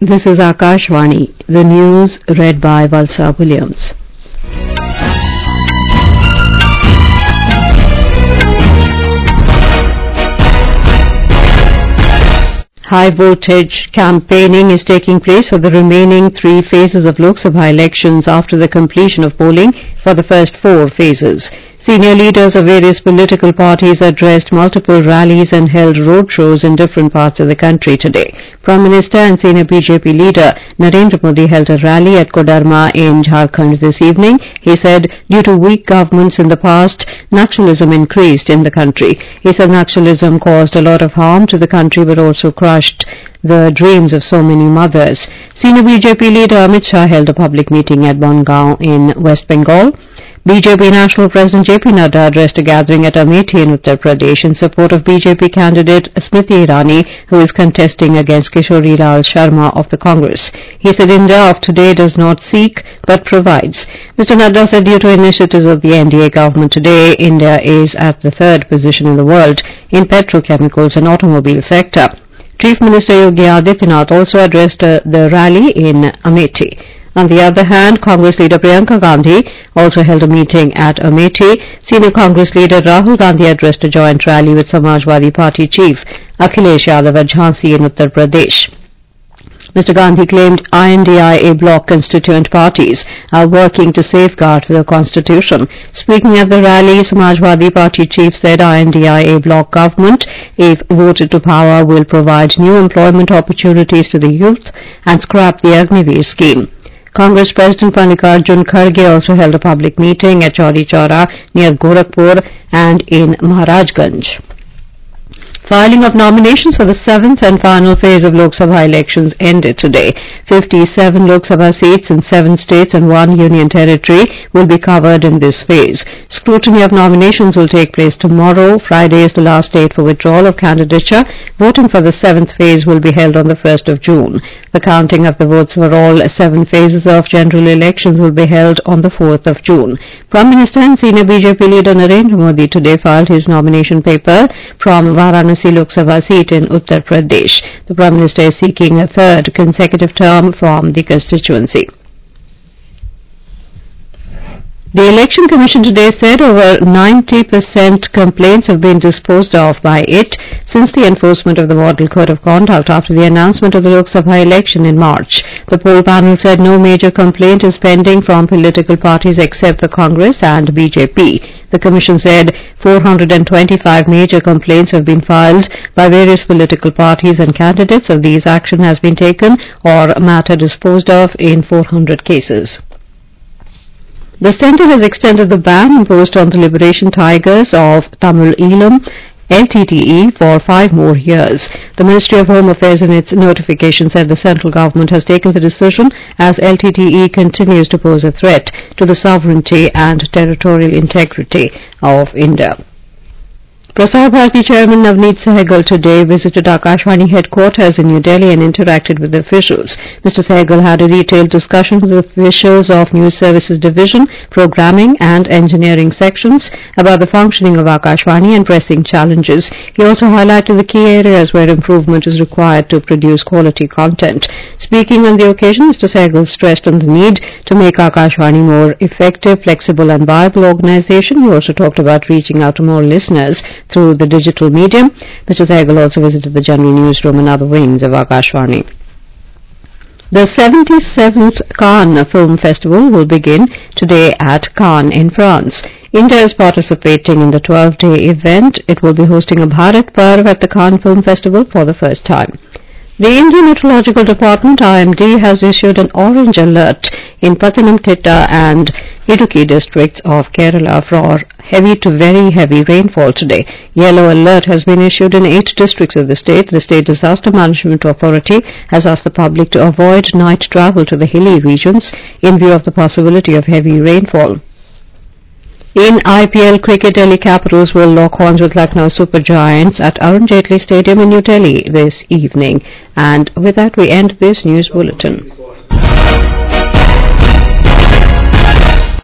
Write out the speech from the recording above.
This is Akashvani, the news read by Valsa Williams. High-voltage campaigning is taking place for the remaining 3 phases of Lok Sabha elections after the completion of polling for the first 4 phases. Senior leaders of various political parties addressed multiple rallies and held roadshows in different parts of the country today. Prime Minister and senior BJP leader Narendra Modi held a rally at Kodarma in Jharkhand this evening. He said due to weak governments in the past, Naxalism increased in the country. He said Naxalism caused a lot of harm to the country but also crushed the dreams of so many mothers. Senior BJP leader Amit Shah held a public meeting at Bongaon in West Bengal. BJP National President JP Nadda addressed a gathering at Amethi in Uttar Pradesh in support of BJP candidate Smriti Irani, who is contesting against Kishori Lal Sharma of the Congress. He said India of today does not seek but provides. Mr. Nadda said due to initiatives of the NDA government today, India is at the 3rd position in the world in petrochemicals and automobile sector. Chief Minister Yogi Adityanath also addressed the rally in Amethi. On the other hand, Congress leader Priyanka Gandhi also held a meeting at Amethi. Senior Congress leader Rahul Gandhi addressed a joint rally with Samajwadi Party chief Akhilesh Yadav at Jhansi in Uttar Pradesh. Mr. Gandhi claimed INDIA bloc constituent parties are working to safeguard the constitution. Speaking at the rally, Samajwadi Party chief said INDIA bloc government, if voted to power, will provide new employment opportunities to the youth and scrap the Agniveer scheme. Congress President Mallikarjun Kharge also held a public meeting at Chauri Chaura near Gorakhpur and in Maharajganj. Filing of nominations for the 7th and final phase of Lok Sabha elections ended today. 57 Lok Sabha seats in 7 states and 1 union territory will be covered in this phase. Scrutiny of nominations will take place tomorrow. Friday is the last date for withdrawal of candidature. Voting for the 7th phase will be held on the 1st of June. The counting of the votes for all 7 phases of general elections will be held on the 4th of June. Prime Minister and senior BJP leader Narendra Modi today filed his nomination paper from Varanasi Lok Sabha seat in Uttar Pradesh. The Prime Minister is seeking a 3rd consecutive term from the constituency. The Election Commission today said over 90% complaints have been disposed of by it since the enforcement of the Model Code of Conduct after the announcement of the Lok Sabha election in March. The poll panel said no major complaint is pending from political parties except the Congress and BJP. The Commission said 425 major complaints have been filed by various political parties and candidates. Of these, action has been taken or matter disposed of in 400 cases. The centre has extended the ban imposed on the Liberation Tigers of Tamil Eelam LTTE for 5 more years. The Ministry of Home Affairs in its notification said the central government has taken the decision as LTTE continues to pose a threat to the sovereignty and territorial integrity of India. Prasar Bharati Chairman Navneet Sehgal today visited Akashvani headquarters in New Delhi and interacted with officials. Mr. Sehgal had a detailed discussion with officials of News Services Division, Programming and Engineering sections about the functioning of Akashvani and pressing challenges. He also highlighted the key areas where improvement is required to produce quality content. Speaking on the occasion, Mr. Sehgal stressed on the need to make Akashvani more effective, flexible and viable organization. He also talked about reaching out to more listeners through the digital medium. Mr. Sehgal also visited the general newsroom and other wings of Akashvani. The 77th Cannes Film Festival will begin today at Cannes in France. India is participating in the 12-day event. It will be hosting a Bharat Parv at the Cannes Film Festival for the first time. The Indian Meteorological Department IMD has issued an orange alert in Pathanamthitta and Idukki districts of Kerala for heavy to very heavy rainfall today. Yellow alert has been issued in 8 districts of the state. The State Disaster Management Authority has asked the public to avoid night travel to the hilly regions in view of the possibility of heavy rainfall. In IPL cricket, Delhi Capitals will lock horns with Lucknow Super Giants at Arun Jaitley Stadium in New Delhi this evening. And with that, we end this news bulletin.